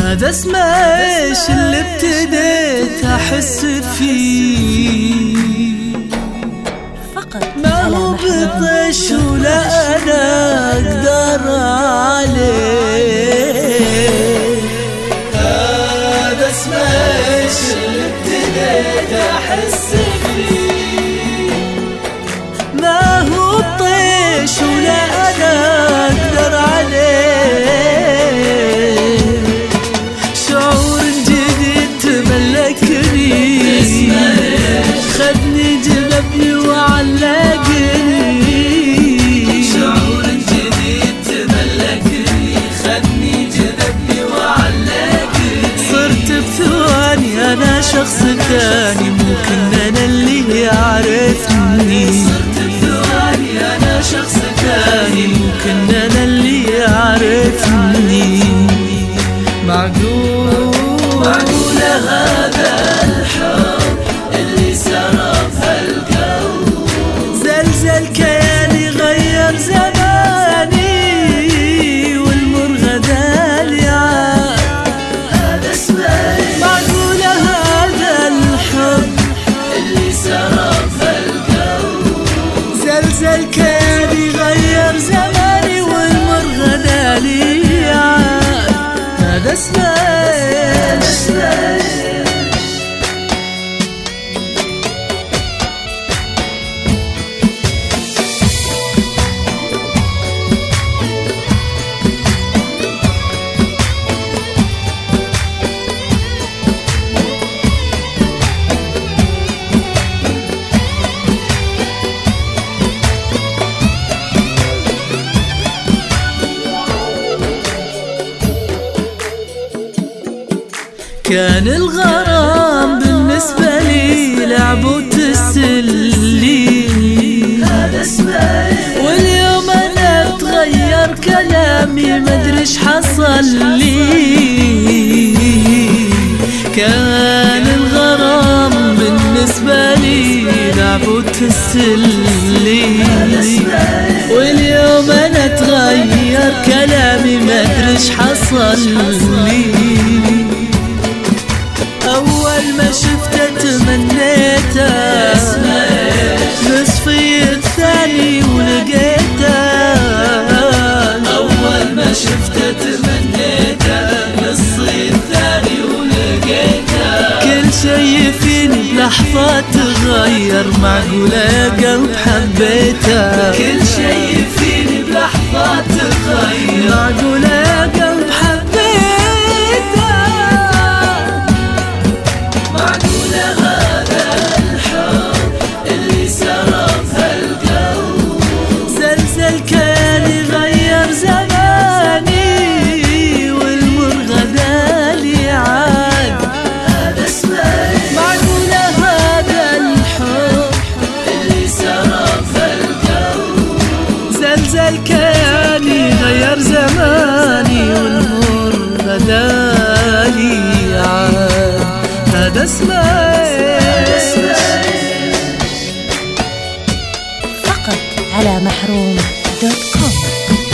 هذا اسمه ايش اللي ابتديت احس فيه، فقط ما هو بطش ولا انا اقدر عليه. هذا اسمه ايش اللي ابتديت احس فيه، ما هو بطش ولا انا اقدر عليه. شعور جديد تملكني، خدني جذبني وعلقني. شعور جديد تملكني، خدني جذبني وعلقني. صرت بثواني انا شخص ثاني، ممكن انا اللي يعرفني. صرت بثواني انا شخص ثاني، ممكن انا اللي يعرفني. معقول هذا الحب اللي سرى في القلب، زلزل كياني غير زماني والمر غدا لي عاد. هذا اسمه معقول هذا الحب اللي سرى في القلب، زلزل كياني غير زماني والمر غدا لي عاد. هذا اسمه كان الغرام بالنسبة لي لعب وتسلي. هذا اسمه واليوم انا اتغير كلامي، مدري ايش حصل لي. كان الغرام بالنسبة لي لعب وتسلي، واليوم انا اتغير كلامي، مدري ايش حصل لي. أول ما شفته تمنيته، نصفي الثاني ولقيته. أول ما شفته تمنيته، نصفي الثاني ولقيته. كل شي فيني بلحظة تغير، معقولة يا قلب حبيته. كل شي فيني بلحظة تغير، معقولة يا قلب حبيته. زلزل كياني غير زماني والمر غدالي عاد. هذا اسمه فقط على محروم.com.